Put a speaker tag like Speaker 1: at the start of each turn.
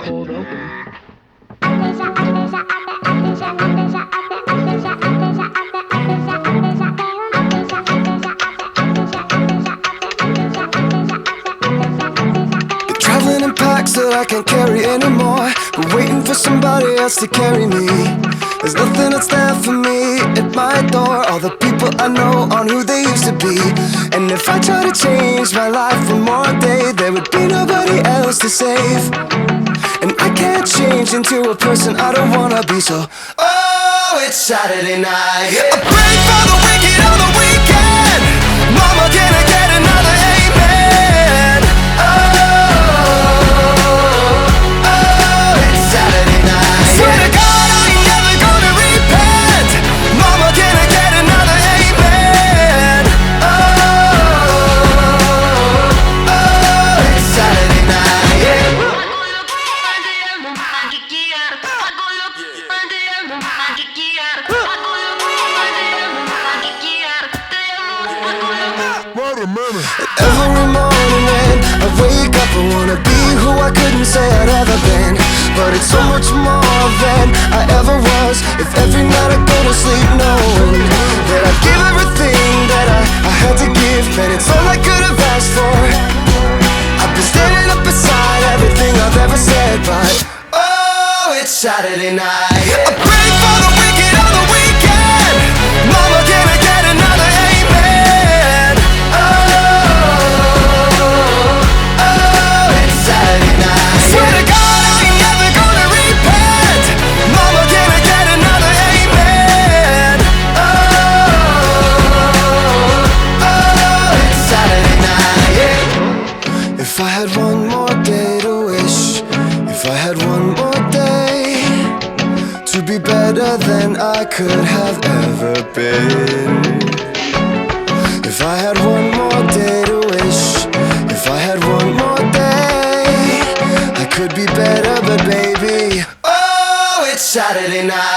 Speaker 1: cold open.
Speaker 2: Traveling in packs that I can't carry anymore, but waiting for somebody else to carry me. There's nothing that's there for me at my door. All the people I know aren't who they used to be. And if I try to change my life one more day, there would be nobody else to save. And I can't change into a person I don't wanna be. So, oh, it's Saturday night. I pray for the wicked on the weekend. Mama, can I get another amen? Every morning when I wake up, I wanna be who I couldn't say I'd ever been. But it's so much more than I ever was. If every night I go to sleep knowing that I gave everything that I had to give, man, it's all I could have asked for. I've been standing up beside everything I've ever said, but oh, it's Saturday night. I pray for the wicked on the weekend. Mama, can I get another amen? Swear to God, I ain't never gonna repent. Mama, can I get another amen? It's Saturday night, yeah. If I had one more day to wish, if I had one more day to be better than I could have ever been. If I had one more day to wish, if I had one more day, I could be better, but baby, oh, it's Saturday night.